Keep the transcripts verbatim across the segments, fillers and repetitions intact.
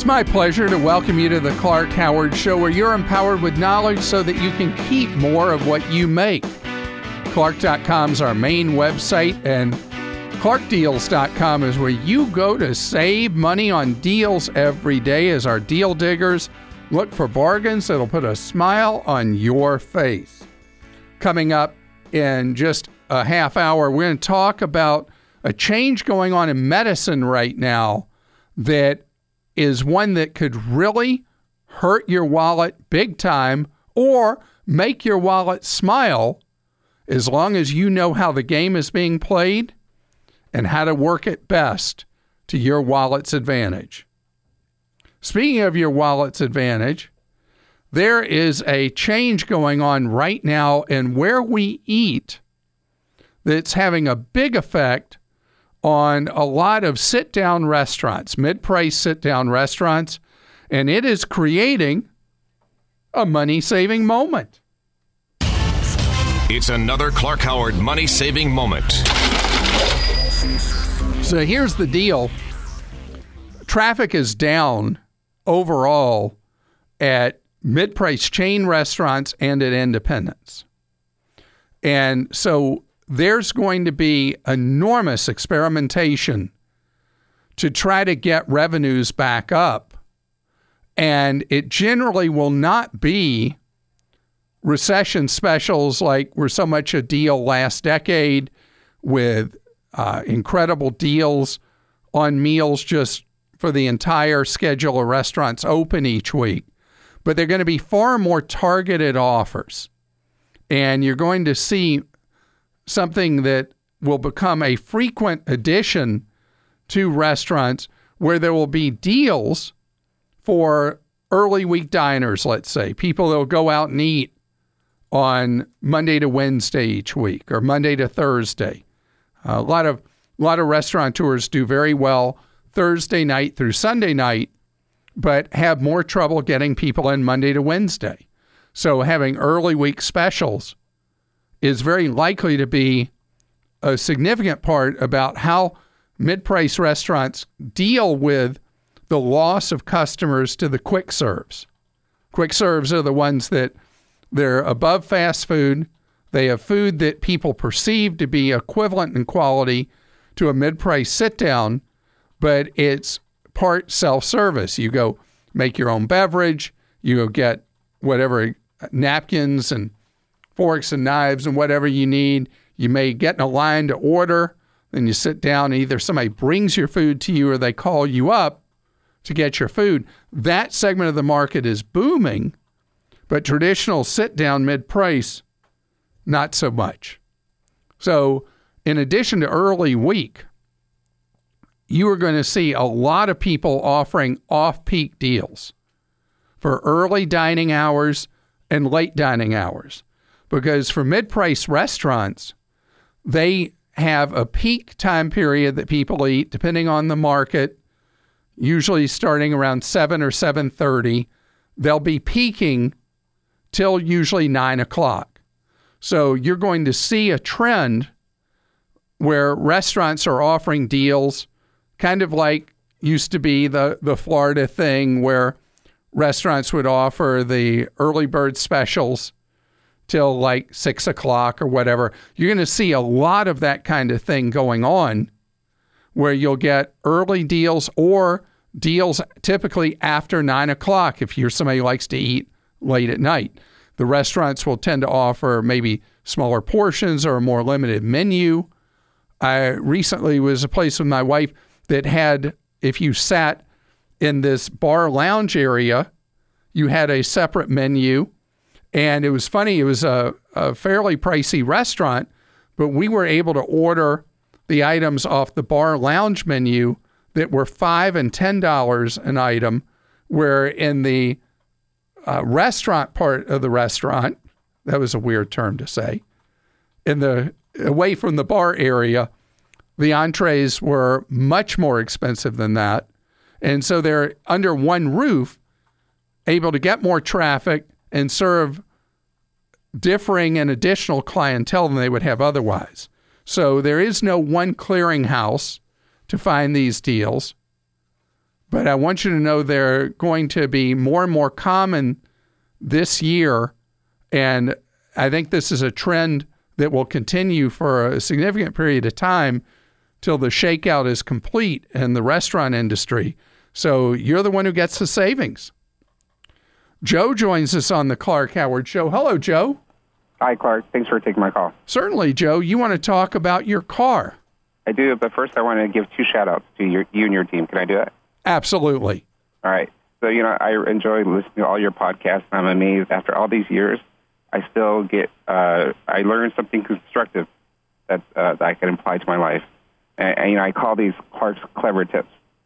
It's my pleasure to welcome you to the Clark Howard Show, where you're empowered with knowledge so that you can keep more of what you make. Clark dot com is our main website, and Clark Deals dot com is where you go to save money on deals every day as our deal diggers look for bargains that'll put a smile on your face. Coming up in just a half hour, we're going to talk about a change going on in medicine right now that is one that could really hurt your wallet big time or make your wallet smile, as long as you know how the game is being played and how to work it best to your wallet's advantage. Speaking of your wallet's advantage, there is a change going on right now in where we eat that's having a big effect on a lot of sit-down restaurants, mid-price sit-down restaurants, and it is creating a money-saving moment. It's another Clark Howard money-saving moment. So here's the deal. Traffic is down overall at mid-price chain restaurants and at independents. And so there's going to be enormous experimentation to try to get revenues back up. And it generally will not be recession specials like were so much a deal last decade with uh, incredible deals on meals just for the entire schedule of restaurants open each week. But they're going to be far more targeted offers. And you're going to see something that will become a frequent addition to restaurants where there will be deals for early week diners, let's say, people that will go out and eat on Monday to Wednesday each week or Monday to Thursday. Uh, a lot of a lot of restaurateurs do very well Thursday night through Sunday night, but have more trouble getting people in Monday to Wednesday. So having early week specials is very likely to be a significant part about how mid-price restaurants deal with the loss of customers to the quick serves. Quick serves are the ones that they're above fast food. They have food that people perceive to be equivalent in quality to a mid-price sit-down, but it's part self-service. You go make your own beverage, you go get whatever napkins and forks and knives and whatever you need. You may get in a line to order, then you sit down and either somebody brings your food to you or they call you up to get your food. That segment of the market is booming, but traditional sit-down mid-price, not so much. So in addition to early week, you are going to see a lot of people offering off-peak deals for early dining hours and late dining hours. Because for mid-price restaurants, they have a peak time period that people eat, depending on the market, usually starting around seven or seven thirty. They'll be peaking till usually nine o'clock. So you're going to see a trend where restaurants are offering deals, kind of like used to be the, the Florida thing where restaurants would offer the early bird specials till like six o'clock or whatever. You're going to see a lot of that kind of thing going on where you'll get early deals or deals typically after nine o'clock if you're somebody who likes to eat late at night. The restaurants will tend to offer maybe smaller portions or a more limited menu. I recently was a place with my wife that had, if you sat in this bar lounge area, you had a separate menu. And it was funny, it was a, a fairly pricey restaurant, but we were able to order the items off the bar lounge menu that were five and ten dollars an item, where in the uh, restaurant part of the restaurant, that was a weird term to say, in the away from the bar area, the entrees were much more expensive than that. And so they're under one roof, able to get more traffic and serve differing and additional clientele than they would have otherwise. So there is no one clearinghouse to find these deals. but I want you to know they're going to be more and more common this year, and I think this is a trend that will continue for a significant period of time till the shakeout is complete in the restaurant industry. So you're the one who gets the savings. Joe joins us on the Clark Howard Show. Hello, Joe. Hi, Clark. Thanks for taking my call. Certainly, Joe. You want to talk about your car? I do, but first I want to give two shout-outs to your, you and your team. Can I do that? Absolutely. All right. So, you know, I enjoy listening to all your podcasts. I'm amazed after all these years, I still get, uh, I learned something constructive that, uh, that I can apply to my life. And, and, you know, I call these Clark's Clever Tips.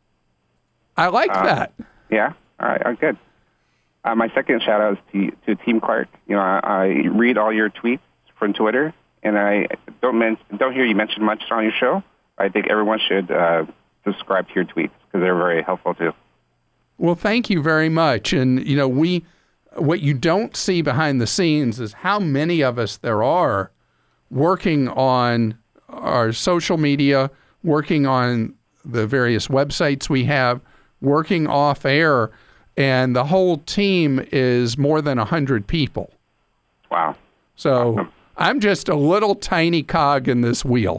I like uh, that. Yeah? All right. All right, good. Uh, my second shout-out is to, to Team Clark. You know, I, I read all your tweets from Twitter, and I don't men- don't hear you mention much on your show. I think everyone should uh, subscribe to your tweets because they're very helpful, too. Well, thank you very much. And, you know, we what you don't see behind the scenes is how many of us there are working on our social media, working on the various websites we have, working off air, and the whole team is more than one hundred people. Wow. So awesome. I'm just a little tiny cog in this wheel.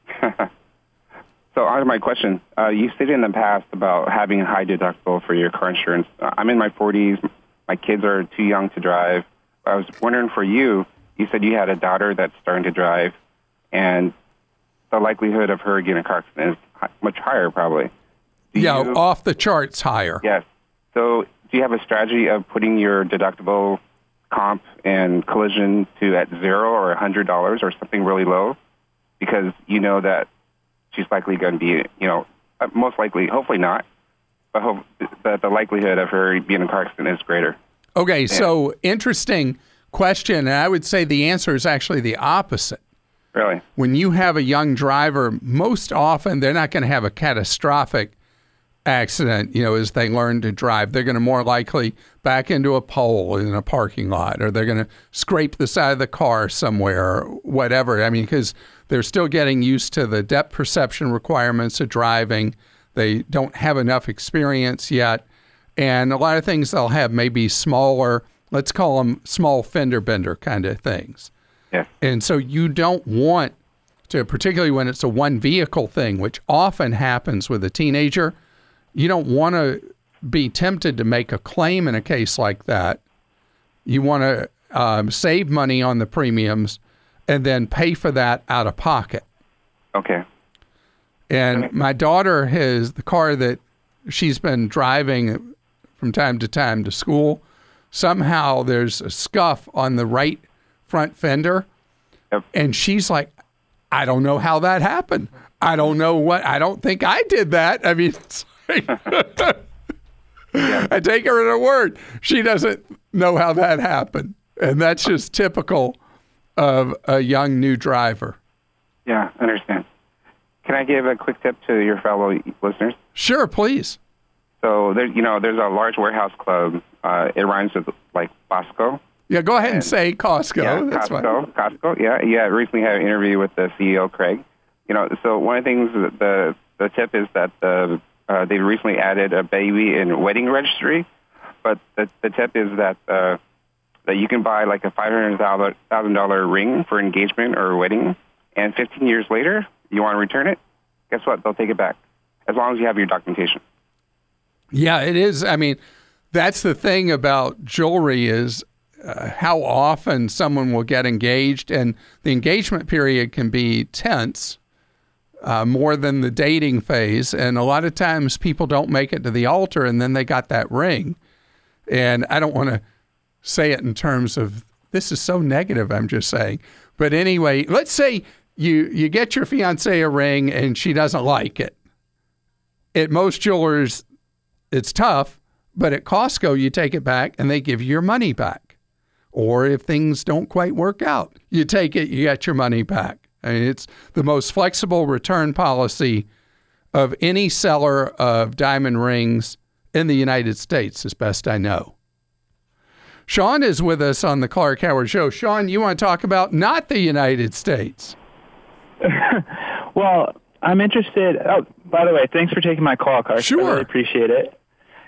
So on to my question. Uh, you stated in the past about having a high deductible for your car insurance. Uh, I'm in my forties. My kids are too young to drive. I was wondering for you, you said you had a daughter that's starting to drive, and the likelihood of her getting a car accident is much higher probably. Do yeah, you, off the charts higher. Yes. So do you have a strategy of putting your deductible comp and collision to at zero or one hundred dollars or something really low? Because you know that she's likely going to be, you know, most likely, hopefully not, but hope that the likelihood of her being in a car accident is greater. Okay, so interesting question, and I would say the answer is actually the opposite. Really? When you have a young driver, most often they're not going to have a catastrophic accident, you know, as they learn to drive. They're going to more likely back into a pole in a parking lot, or they're going to scrape the side of the car somewhere, or whatever. I mean, because they're still getting used to the depth perception requirements of driving. They don't have enough experience yet. And a lot of things they'll have may be smaller, let's call them small fender bender kind of things. Yeah. And so you don't want to, particularly when it's a one vehicle thing, which often happens with a teenager, you don't want to be tempted to make a claim in a case like that. You want to um, save money on the premiums and then pay for that out of pocket. Okay. And okay. my daughter has the car that she's been driving from time to time to school. Somehow there's a scuff on the right front fender. Yep. And she's like, I don't know how that happened. I don't know what, I don't think I did that. I mean, it's like, yeah. I take her at her word. She doesn't know how that happened. And that's just typical of a young new driver. Yeah, I understand. Can I give a quick tip to your fellow listeners? Sure, please. So, there, you know, there's a large warehouse club. Uh, it rhymes with, like, Costco. Yeah, go ahead and, and say Costco. Yeah, That's Costco. fine. Costco, yeah. Yeah, I recently had an interview with the C E O, Craig. You know, so one of the things, the the tip is that the, uh, they recently added a baby and wedding registry. But the, the tip is that uh, that you can buy, like, a five hundred thousand dollars ring for engagement or wedding, and fifteen years later, you want to return it, guess what? They'll take it back, as long as you have your documentation. Yeah, it is. I mean, that's the thing about jewelry is uh, how often someone will get engaged, and the engagement period can be tense, uh, more than the dating phase. And a lot of times people don't make it to the altar, and then they got that ring. And I don't want to say it in terms of, this is so negative, I'm just saying. But anyway, let's say you, you get your fiancée a ring and she doesn't like it. At most jewelers, it's tough, but at Costco, you take it back and they give you your money back. Or if things don't quite work out, you take it, you get your money back. I mean, it's the most flexible return policy of any seller of diamond rings in the United States, as best I know. Sean is with us on the Clark Howard Show. Sean, you want to talk about not the United States? Well, I'm interested. Oh, by the way, thanks for taking my call, Clark. Sure. I really appreciate it.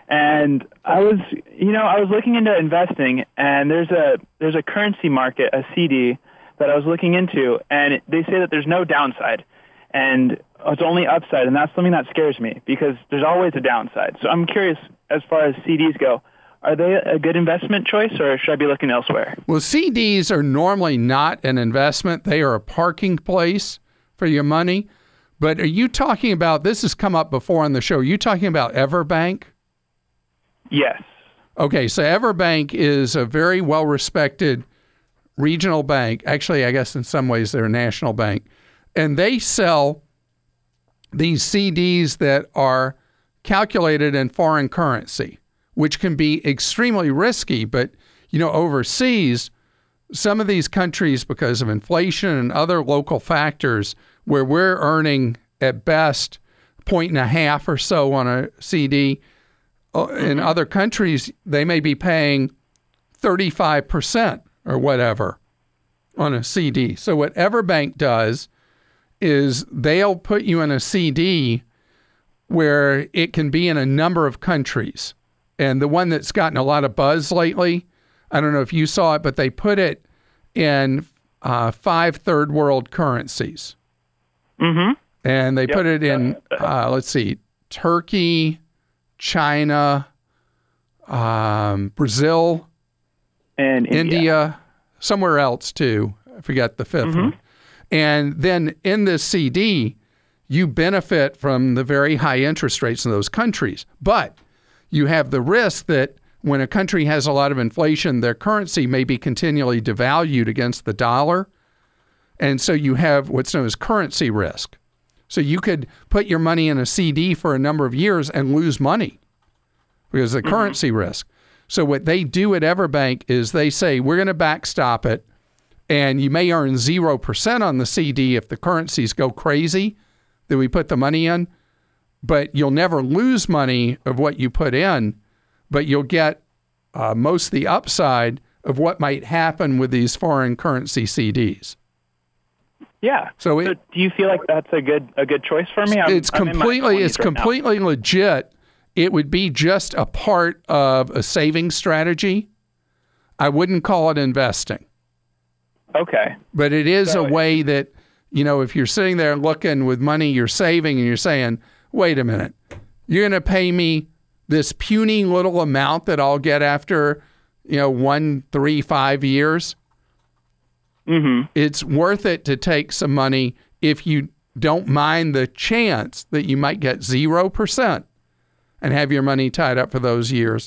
And I was, you know, I was looking into investing, and there's a there's a currency market, a C D, that I was looking into, and they say that there's no downside, and it's only upside, and that's something that scares me because there's always a downside. So I'm curious, as far as C Ds go, are they a good investment choice, or should I be looking elsewhere? Well, C Ds are normally not an investment. They are a parking place for your money. But are you talking about, this has come up before on the show, are you talking about EverBank? Yes. Okay, so EverBank is a very well-respected regional bank. Actually, I guess in some ways they're a national bank. And they sell these C Ds that are calculated in foreign currency, which can be extremely risky. But, you know, overseas, some of these countries, because of inflation and other local factors, where we're earning at best a point and a half or so on a C D, in other countries, they may be paying thirty-five percent or whatever on a C D. So what EverBank does is they'll put you in a C D where it can be in a number of countries. And the one that's gotten a lot of buzz lately, I don't know if you saw it, but they put it in uh, five third world currencies. Mm-hmm. And they Yep. put it in, uh, let's see, Turkey, China, um, Brazil, And India. India. somewhere else too. I forgot the fifth one. And then in this C D, you benefit from the very high interest rates in those countries. But you have the risk that when a country has a lot of inflation, their currency may be continually devalued against the dollar. And so you have what's known as currency risk. So you could put your money in a C D for a number of years and lose money because of the currency risk. So what they do at EverBank is they say, we're going to backstop it, and you may earn zero percent on the C D if the currencies go crazy that we put the money in, but you'll never lose money of what you put in, but you'll get uh, most of the upside of what might happen with these foreign currency C Ds. Yeah. So, So, it, do you feel like that's a good a good choice for me? I'm, it's I'm in my completely twenties it's right now. completely legit. It would be just a part of a saving strategy. I wouldn't call it investing. Okay. But it is So- a way that, you know, if you're sitting there looking with money you're saving and you're saying, wait a minute, you're going to pay me this puny little amount that I'll get after, you know, one, three, five years. Mm-hmm. It's worth it to take some money if you don't mind the chance that you might get zero percent and have your money tied up for those years.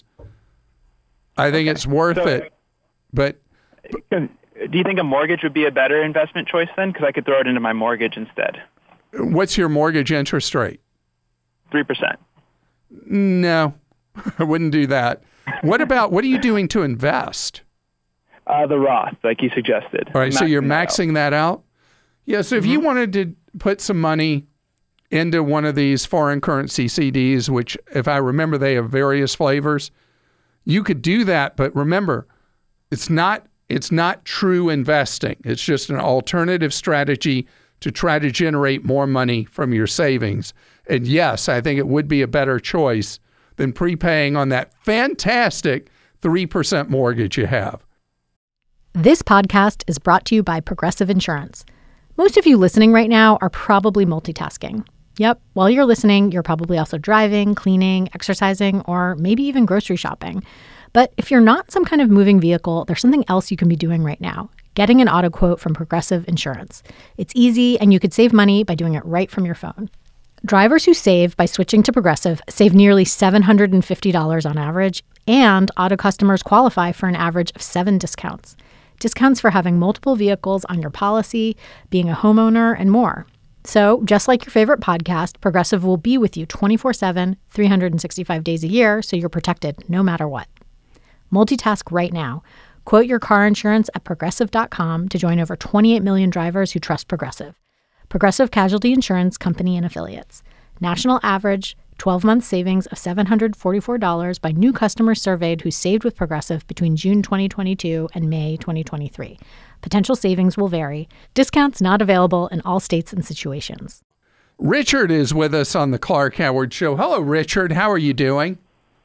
I think it's worth So- it. But Do you think a mortgage would be a better investment choice then? Because I could throw it into my mortgage instead. what's your mortgage interest rate? three percent. No, I wouldn't do that. What about, what are you doing to invest? Uh, the Roth, like you suggested. All right, so you're that out. maxing that out? Yeah, so if you wanted to put some money into one of these foreign currency C Ds, which if I remember, they have various flavors, you could do that. But remember, it's not it's not true investing. It's just an alternative strategy to try to generate more money from your savings. And yes, I think it would be a better choice than prepaying on that fantastic three percent mortgage you have. This podcast is brought to you by Progressive Insurance. Most of you listening right now are probably multitasking. Yep, while you're listening, you're probably also driving, cleaning, exercising, or maybe even grocery shopping. But if you're not some kind of moving vehicle, there's something else you can be doing right now. Getting an auto quote from Progressive Insurance. It's easy, and you could save money by doing it right from your phone. Drivers who save by switching to Progressive save nearly seven hundred fifty dollars on average, and auto customers qualify for an average of seven discounts. Discounts for having multiple vehicles on your policy, being a homeowner, and more. So, just like your favorite podcast, Progressive will be with you twenty-four seven, three hundred sixty-five days a year, so you're protected no matter what. Multitask right now. Quote your car insurance at Progressive dot com to join over twenty-eight million drivers who trust Progressive. Progressive Casualty Insurance Company and Affiliates. National average twelve-month savings of seven hundred forty-four dollars by new customers surveyed who saved with Progressive between June twenty twenty-two and May twenty twenty-three. Potential savings will vary. Discounts not available in all states and situations. Richard is with us on the Clark Howard Show. Hello, Richard. How are you doing?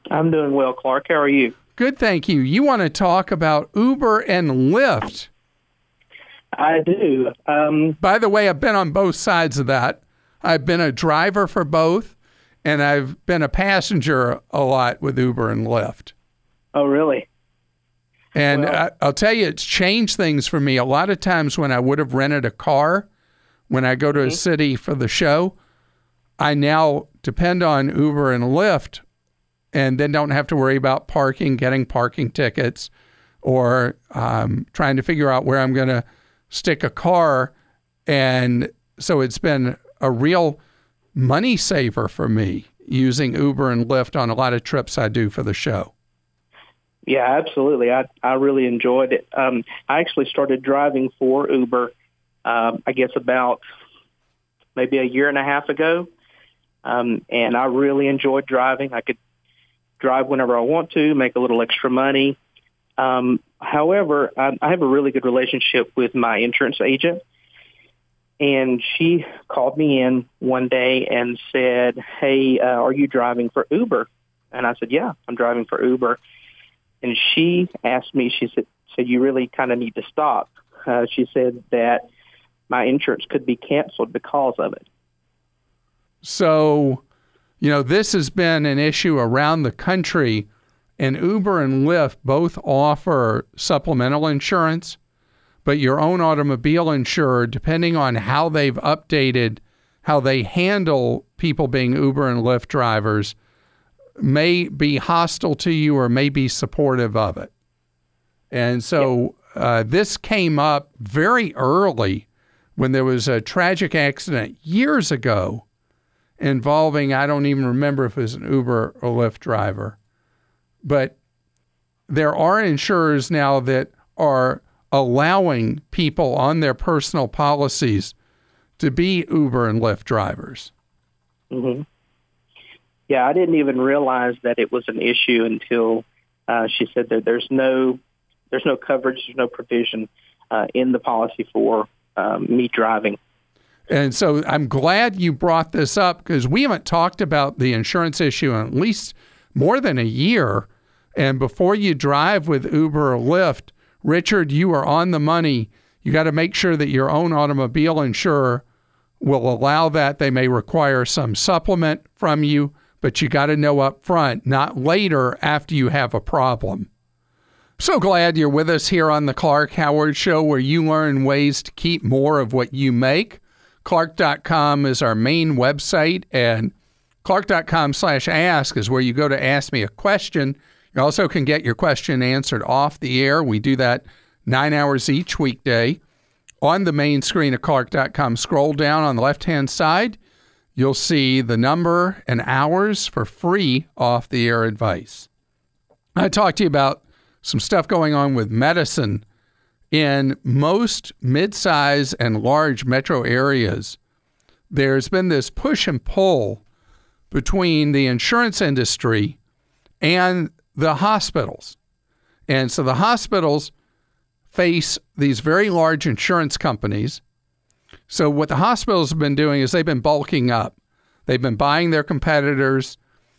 I'm doing well, Clark. How are you? Good, thank you. You want to talk about Uber and Lyft. I do. Um, By the way, I've been on both sides of that. I've been a driver for both, and I've been a passenger a lot with Uber and Lyft. oh, really? And Well- I, I'll tell you, it's changed things for me. A lot of times when I would have rented a car, when I go to a city for the show, I now depend on Uber and Lyft and then don't have to worry about parking, getting parking tickets, or um, trying to figure out where I'm going to stick a car. And so it's been a real money saver for me using Uber and Lyft on a lot of trips I do for the show. Yeah, absolutely. I, I really enjoyed it. Um, I actually started driving for Uber, um, I guess about maybe a year and a half ago. Um, and I really enjoyed driving. I could drive whenever I want to, make a little extra money. Um, however, I, I have a really good relationship with my insurance agent. And she called me in one day and said, hey, uh, are you driving for Uber? And I said, yeah, I'm driving for Uber. And she asked me, she said, said you really kind of need to stop. Uh, she said that my insurance could be canceled because of it. So, you know, this has been an issue around the country, and Uber and Lyft both offer supplemental insurance, but your own automobile insurer, depending on how they've updated how they handle people being Uber and Lyft drivers, may be hostile to you or may be supportive of it. And so uh, this came up very early when there was a tragic accident years ago involving, I don't even remember if it was an Uber or Lyft driver. But there are insurers now that are allowing people on their personal policies to be Uber and Lyft drivers. Mm-hmm. Yeah, I didn't even realize that it was an issue until uh, she said that there's no there's no coverage, there's no provision uh, in the policy for um, me driving. And so I'm glad you brought this up because we haven't talked about the insurance issue in at least more than a year. And before you drive with Uber or Lyft, Richard, you are on the money. You got to make sure that your own automobile insurer will allow that. They may require some supplement from you, but you got to know up front, not later after you have a problem. So glad you're with us here on the Clark Howard Show, where you learn ways to keep more of what you make. Clark dot com is our main website, and Clark dot com slash ask is where you go to ask me a question. You also can get your question answered off the air. We do that nine hours each weekday. On the main screen of Clark dot com, scroll down on the left-hand side. You'll see the number and hours for free off-the-air advice. I talked to you about some stuff going on with medicine in most mid-size and large metro areas. There's been this push and pull between the insurance industry and the hospitals. And so the hospitals face these very large insurance companies. So what the hospitals have been doing is they've been bulking up. They've been buying their competitors,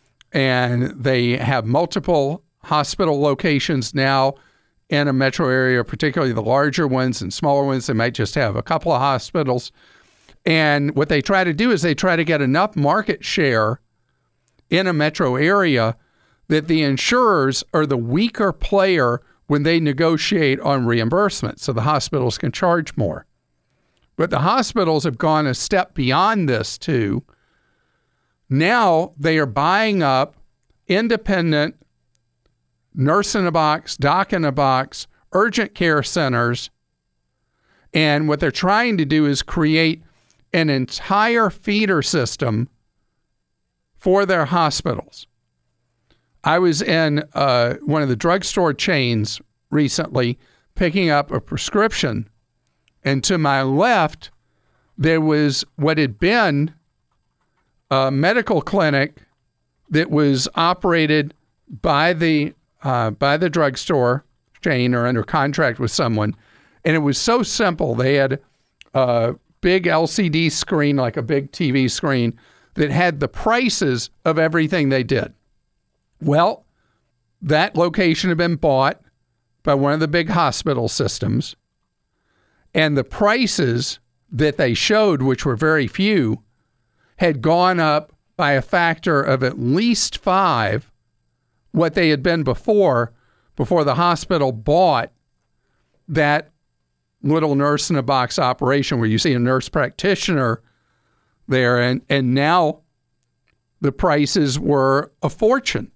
and they have multiple hospital locations now in a metro area, particularly the larger ones and smaller ones. They might just have a couple of hospitals. And what they try to do is they try to get enough market share in a metro area that the insurers are the weaker player when they negotiate on reimbursement, so the hospitals can charge more. But the hospitals have gone a step beyond this too. Now they are buying up independent nurse in a box, doc in a box, urgent care centers. And what they're trying to do is create an entire feeder system for their hospitals. I was in uh, one of the drugstore chains recently picking up a prescription, and to my left, there was what had been a medical clinic that was operated by the uh, by the drugstore chain or under contract with someone, and it was so simple. They had a big L C D screen, like a big T V screen, that had the prices of everything they did. Well, that location had been bought by one of the big hospital systems, and the prices that they showed, which were very few, had gone up by a factor of at least five what they had been before, before the hospital bought that little nurse in a box operation where you see a nurse practitioner there, and, and now the prices were a fortune,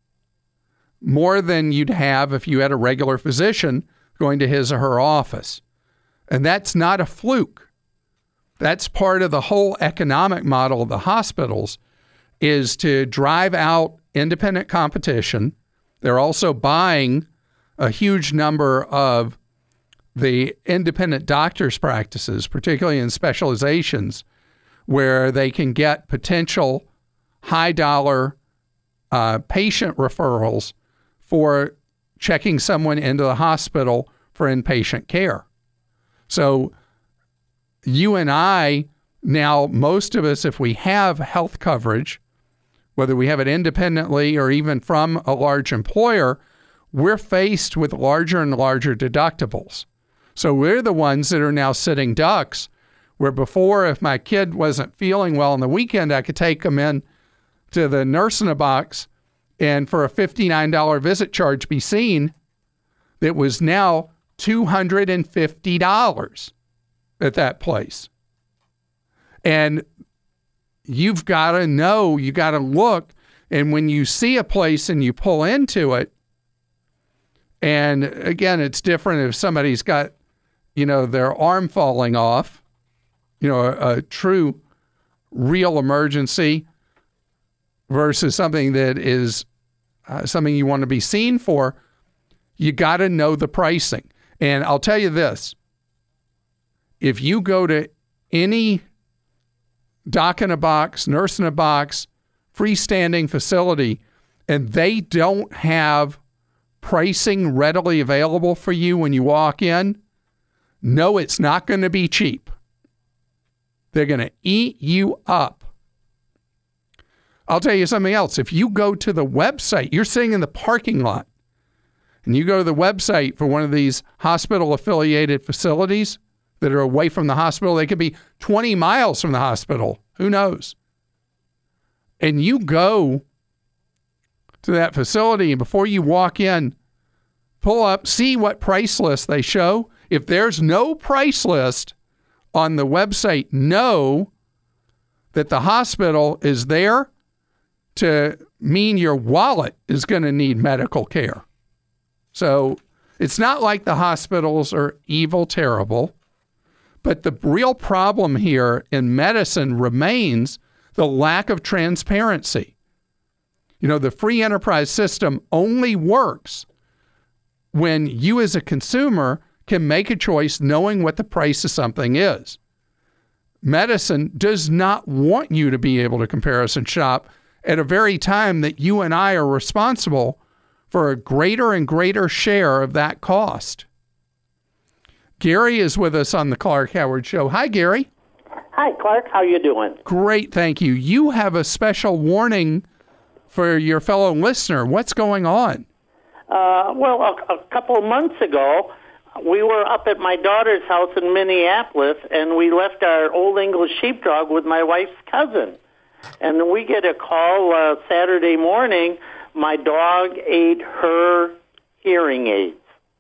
more than you'd have if you had a regular physician going to his or her office. And that's not a fluke. That's part of the whole economic model of the hospitals, is to drive out independent competition. They're also buying a huge number of the independent doctors' practices, particularly in specializations, where they can get potential high-dollar uh, patient referrals for checking someone into the hospital for inpatient care. So you and I, now, most of us, if we have health coverage, whether we have it independently or even from a large employer, we're faced with larger and larger deductibles. So we're the ones that are now sitting ducks, where before, if my kid wasn't feeling well on the weekend, I could take them in to the nurse in a box and for a fifty-nine dollars visit charge be seen. That was now two hundred fifty dollars at that place. And you've got to know, you got to look, and when you see a place and you pull into it, and again, it's different if somebody's got, you know, their arm falling off, you know, a, a true, real emergency versus something that is uh, something you want to be seen for. You got to know the pricing. And I'll tell you this, if you go to any doc in a box, nurse in a box, freestanding facility, and they don't have pricing readily available for you when you walk in, no, it's not going to be cheap. They're going to eat you up. I'll tell you something else. If you go to the website, you're sitting in the parking lot, and you go to the website for one of these hospital-affiliated facilities that are away from the hospital, they could be twenty miles from the hospital. Who knows? And you go to that facility, and before you walk in, pull up, see what price list they show. If there's no price list on the website, know that the hospital is there to mean your wallet is going to need medical care. So it's not like the hospitals are evil, terrible, but the real problem here in medicine remains the lack of transparency. You know, the free enterprise system only works when you as a consumer can make a choice knowing what the price of something is. Medicine does not want you to be able to comparison shop at a very time that you and I are responsible for a greater and greater share of that cost. Gary is with us on the Clark Howard Show. Hi, Gary. Hi, Clark. How you doing? Great, thank you. You have a special warning for your fellow listener. What's going on? Uh, well, a, a couple of months ago, we were up at my daughter's house in Minneapolis, and we left our Old English sheepdog with my wife's cousin. And then we get a call uh, Saturday morning, my dog ate her hearing aids.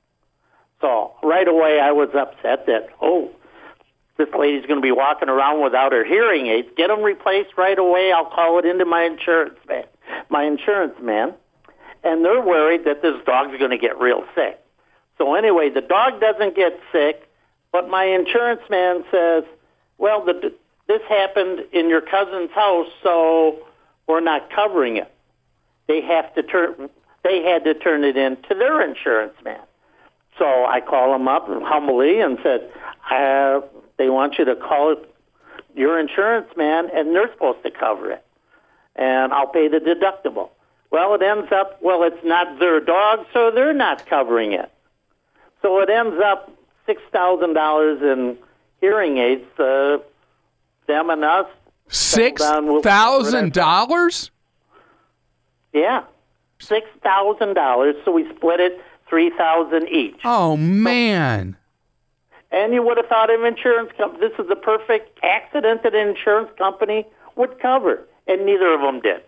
So right away I was upset that, oh, this lady's going to be walking around without her hearing aids. Get them replaced right away. I'll call it into my insurance man, my insurance man. And they're worried that this dog's going to get real sick. So anyway, the dog doesn't get sick, but my insurance man says, well, the, this happened in your cousin's house, so we're not covering it. They have to turn. They had to turn it in to their insurance man. So I call them up humbly and said, uh, they want you to call your insurance man, and they're supposed to cover it, and I'll pay the deductible. Well, it ends up, well, it's not their dog, so they're not covering it. So it ends up six thousand dollars in hearing aids, uh, them and us. six thousand dollars? Yeah. six thousand dollars, so we split it three thousand dollars each. Oh, man. And you would have thought an insurance company, this is the perfect accident that an insurance company would cover, and neither of them did.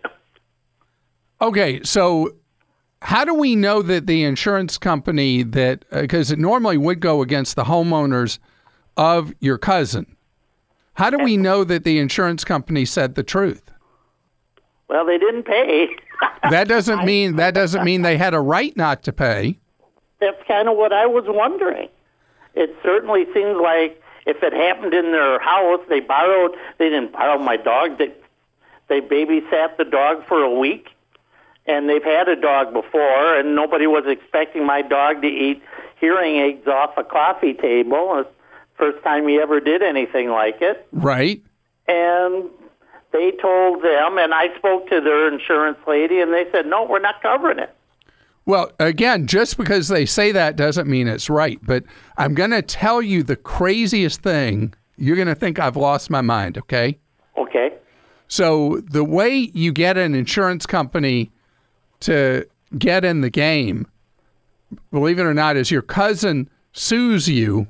Okay, so how do we know that the insurance company that, because uh, it normally would go against the homeowners of your cousin, how do we know that the insurance company said the truth? Well, they didn't pay. That doesn't mean that doesn't mean they had a right not to pay. That's kind of what I was wondering. It certainly seems like if it happened in their house, they borrowed, they didn't borrow my dog, they, they babysat the dog for a week, and they've had a dog before, and nobody was expecting my dog to eat hearing aids off a coffee table. It's the first time he ever did anything like it. Right. And they told them, and I spoke to their insurance lady, and they said, no, we're not covering it. Well, again, just because they say that doesn't mean it's right. But I'm going to tell you the craziest thing. You're going to think I've lost my mind, okay? Okay. So the way you get an insurance company to get in the game, believe it or not, is your cousin sues you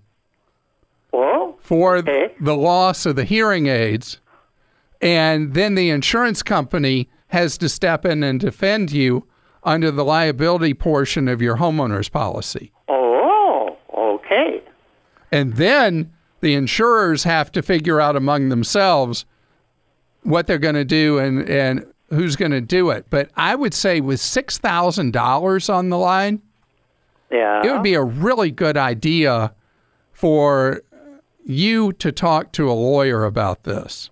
oh, for okay. the loss of the hearing aids. And then the insurance company has to step in and defend you under the liability portion of your homeowner's policy. Oh, okay. And then the insurers have to figure out among themselves what they're going to do and, and who's going to do it. But I would say with six thousand dollars on the line, yeah, it would be a really good idea for you to talk to a lawyer about this.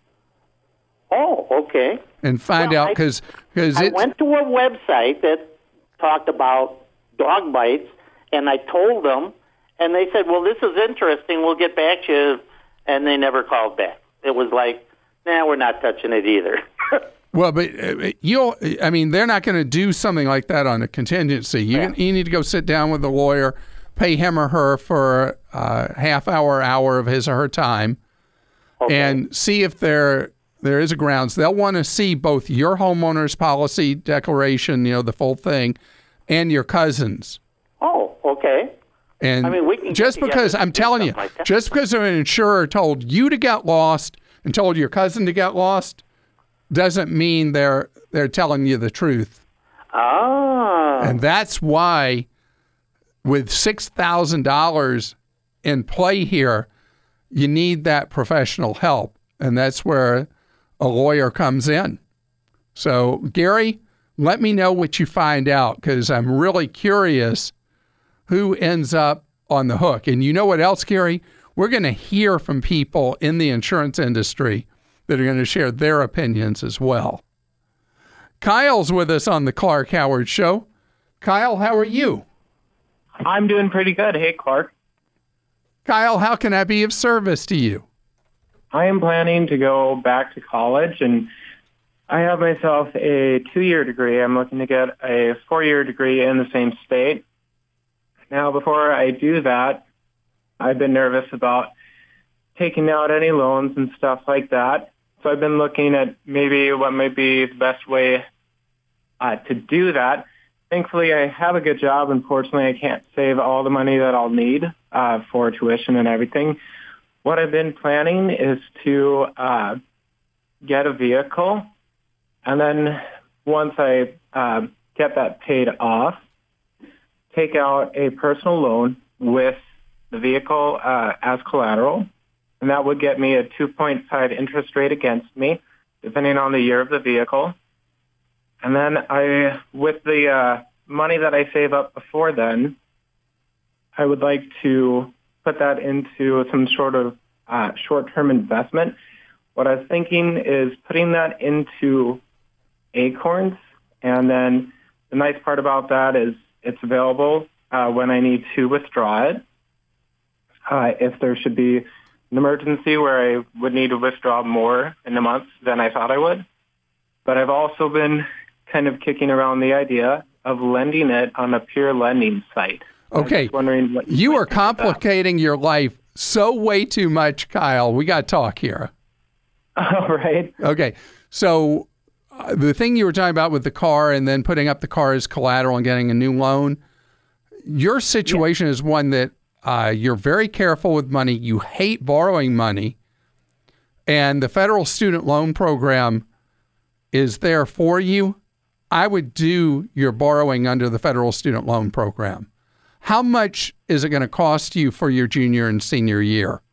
Oh, okay. And find well, out, because because I it's... went to a website that talked about dog bites, and I told them, and they said, well, this is interesting, we'll get back to you, and they never called back. It was like, nah, we're not touching it either. Well, but uh, you'll, I mean, they're not going to do something like that on a contingency. You, Yeah. you need to go sit down with the lawyer, pay him or her for a half hour, hour of his or her time, Okay. and see if there there is a grounds. They'll want to see both your homeowner's policy declaration, you know, the full thing, and your cousin's. Oh, okay. And I mean, we can get just together because, and I'm do telling you, something like that. just because an insurer told you to get lost and told your cousin to get lost doesn't mean they're they're telling you the truth. Ah. And that's why with six thousand dollars in play here, you need that professional help. And that's where a lawyer comes in. So, Gary, let me know what you find out, because I'm really curious who ends up on the hook. And you know what else, Gary? We're going to hear from people in the insurance industry that are going to share their opinions as well. Kyle's with us on the Clark Howard Show. Kyle, how are you? I'm doing pretty good. Hey, Clark. Kyle, how can I be of service to you? I am planning to go back to college, and I have myself a two-year degree. I'm looking to get a four-year degree in the same state. Now, before I do that, I've been nervous about taking out any loans and stuff like that. So I've been looking at maybe what might be the best way uh, to do that. Thankfully, I have a good job. Unfortunately, I can't save all the money that I'll need uh, for tuition and everything. What I've been planning is to uh, get a vehicle, and then once I uh, get that paid off, take out a personal loan with the vehicle uh, as collateral, and that would get me a two point five interest rate against me, depending on the year of the vehicle. And then I, with the uh, money that I save up before then, I would like to put that into some sort of uh, short-term investment. What I was thinking is putting that into Acorns, and then the nice part about that is it's available uh, when I need to withdraw it. Uh, if there should be an emergency where I would need to withdraw more in a month than I thought I would. But I've also been kind of kicking around the idea of lending it on a peer lending site. Okay. Wondering what you, you might are think of that. complicating your life so way too much, Kyle. We got to talk here. All right. Okay. So uh, the thing you were talking about with the car and then putting up the car as collateral and getting a new loan, your situation yeah. is one that uh, you're very careful with money. You hate borrowing money. And the federal student loan program is there for you. I would do your borrowing under the federal student loan program. How much is it going to cost you for your junior and senior year?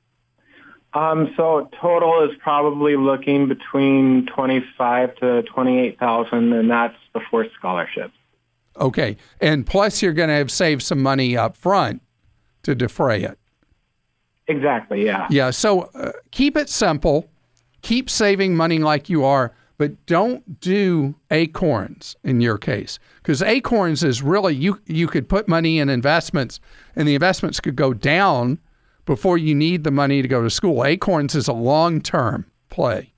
Um, so total is probably looking between twenty-five to twenty-eight thousand, and that's before scholarships. Okay, and plus you're going to have saved some money up front to defray it. Exactly. Yeah. Yeah. So uh, keep it simple. Keep saving money like you are, but don't do Acorns in your case, because Acorns is really you. You could put money in investments, and the investments could go down before you need the money to go to school. Acorns is a long-term play.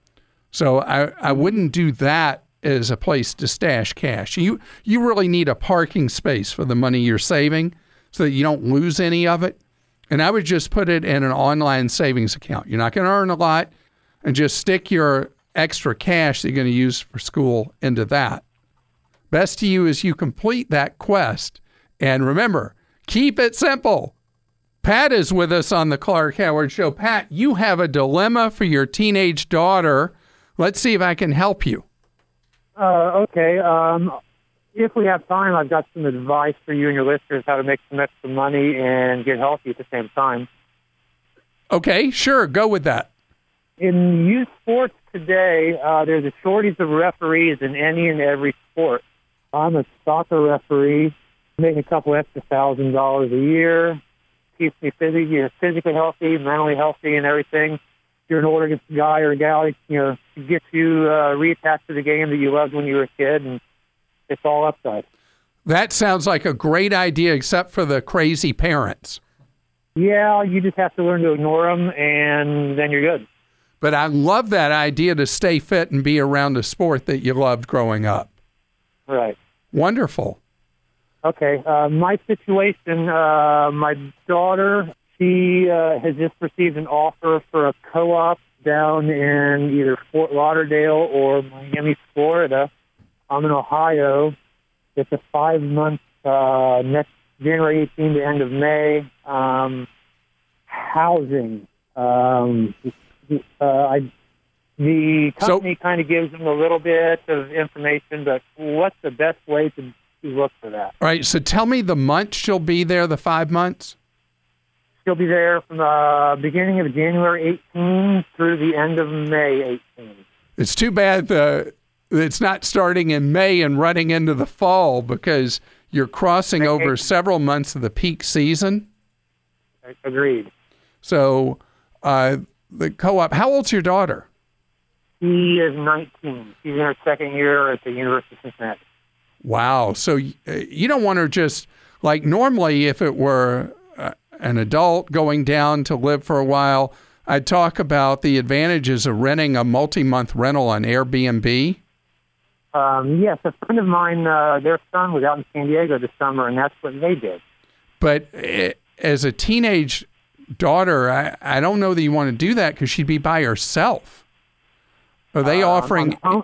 So I, I wouldn't do that as a place to stash cash. You you really need a parking space for the money you're saving so that you don't lose any of it. And I would just put it in an online savings account. You're not going to earn a lot, and just stick your extra cash that you're going to use for school into that. Best to you is you complete that quest. And remember, keep it simple. Pat is with us on the Clark Howard Show. Pat, you have a dilemma for your teenage daughter. Let's see if I can help you. Uh, okay. Um, if we have time, I've got some advice for you and your listeners how to make some extra money and get healthy at the same time. Okay, sure. Go with that. In youth sports today, uh, there's a shortage of referees in any and every sport. I'm a soccer referee, making a couple extra thousand dollars a year. Keeps me physically, you know, physically healthy, mentally healthy, and everything. If you're an older guy or gal, you know, it gets you uh, reattached to the game that you loved when you were a kid, and it's all upside. That sounds like a great idea, except for the crazy parents. Yeah, you just have to learn to ignore them, and then you're good. But I love that idea to stay fit and be around a sport that you loved growing up. Right. Wonderful. Okay. Uh, my situation, uh, my daughter, she uh, has just received an offer for a co-op down in either Fort Lauderdale or Miami, Florida. I'm in Ohio. It's a five-month, uh, next January eighteenth to end of May, um, housing. Um, uh, I, the company so, kind of gives them a little bit of information, but what's the best way to look for that? All right, so tell me the month she'll be there, the five months? She'll be there from the beginning of January eighteenth through the end of May eighteenth. It's too bad the, it's not starting in May and running into the fall, because you're crossing okay. over several months of the peak season. Agreed. So uh, the co-op, how old's your daughter? She is nineteen. She's in her second year at the University of Cincinnati. Wow. So uh, you don't want her just, like normally if it were uh, an adult going down to live for a while, I'd talk about the advantages of renting a multi-month rental on Airbnb. Um, yes, a friend of mine, uh, their son was out in San Diego this summer, and that's what they did. But uh, as a teenage daughter, I, I don't know that you want to do that because she'd be by herself. Are they uh, offering um,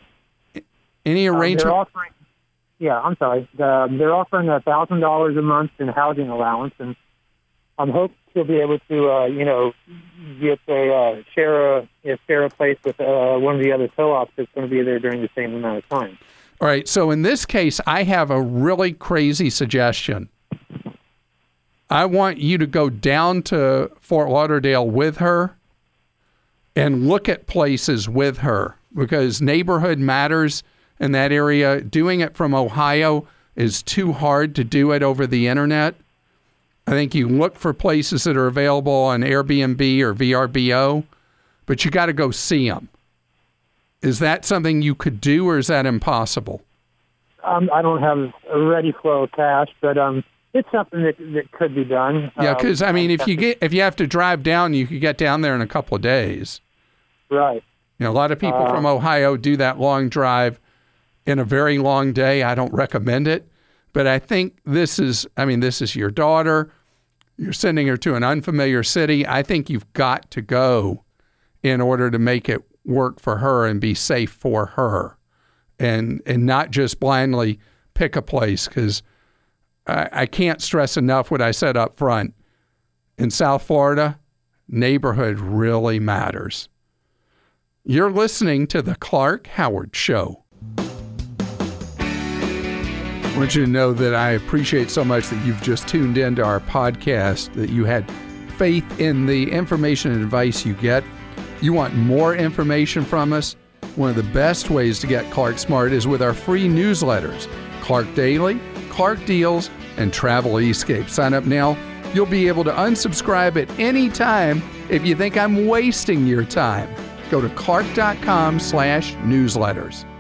any arrangement? Uh, they're offering, yeah, I'm sorry. The, they're offering one thousand dollars a month in housing allowance, and I'm hoping she'll be able to, uh, you know, get a uh, share a you know, share a place with uh, one of the other co-ops that's going to be there during the same amount of time. All right. So in this case, I have a really crazy suggestion. I want you to go down to Fort Lauderdale with her and look at places with her, because neighborhood matters in that area. Doing it from Ohio is too hard to do it over the internet. I think you look for places that are available on Airbnb or V R B O, but you got to go see them. Is that something you could do, or is that impossible? Um, I don't have a ready flow of cash, but um, it's something that that could be done. Yeah, because, uh, I mean, if you get if you have to drive down, you could get down there in a couple of days. Right. You know, a lot of people uh, from Ohio do that long drive in a very long day. I don't recommend it. But I think this is, I mean, this is your daughter. You're sending her to an unfamiliar city. I think you've got to go in order to make it work for her and be safe for her, and and not just blindly pick a place, because I, I can't stress enough what I said up front. In South Florida, neighborhood really matters. You're listening to The Clark Howard Show. I want you to know that I appreciate so much that you've just tuned into our podcast, that you had faith in the information and advice you get. You want more information from us? One of the best ways to get Clark Smart is with our free newsletters, Clark Daily, Clark Deals, and Travel Escape. Sign up now. You'll be able to unsubscribe at any time if you think I'm wasting your time. Go to clark dot com slash newsletters.